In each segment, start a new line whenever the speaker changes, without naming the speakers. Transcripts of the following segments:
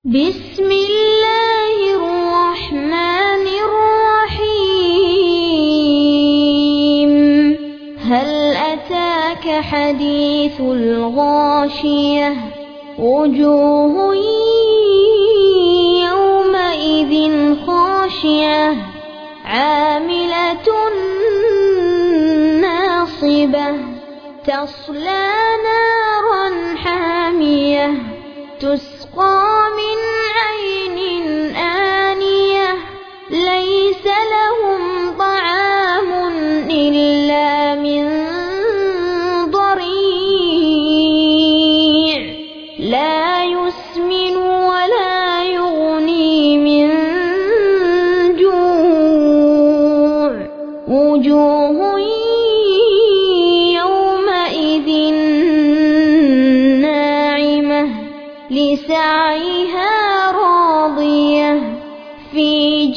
بسم الله الرحمن الرحيم. هل أتاك حديث الغاشية؟ وجوه يومئذ خاشعة عاملة ناصبة تصلى نارا حامية تسقى من عين آنية ليس لهم طعام إلا من ضريع لا يسمن ولا يغني من جوع. وجوه يومئذ ناعمة لسعيها راضية في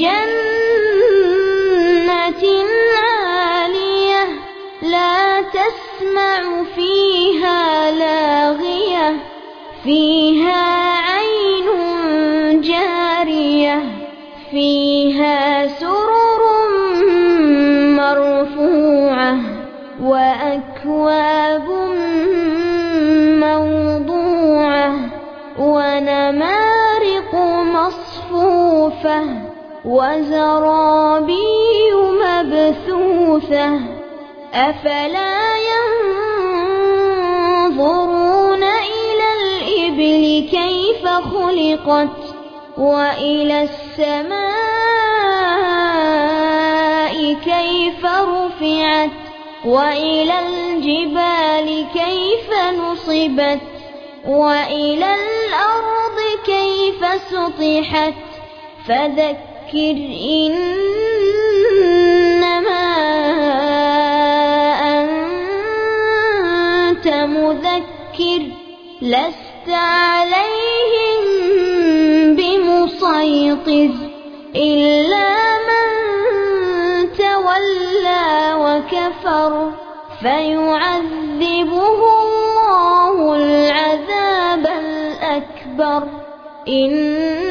جنة عالية لا تسمع فيها لاغية فيها عين جارية فيها سرر مرفوعة وأكواب موضوعة ونمارق مصفوفة وزرابي مبثوثة أفلا ينظرون إلى الإبل كيف خلقت وإلى السماء كيف رفعت وإلى الجبال كيف نصبت وإلى الأرض كيف سطحت فذكر إنما أنت مذكر لست عليهم بمسيطر إلا من تولى وكفر فيعذبه الله العذاب الأكبر.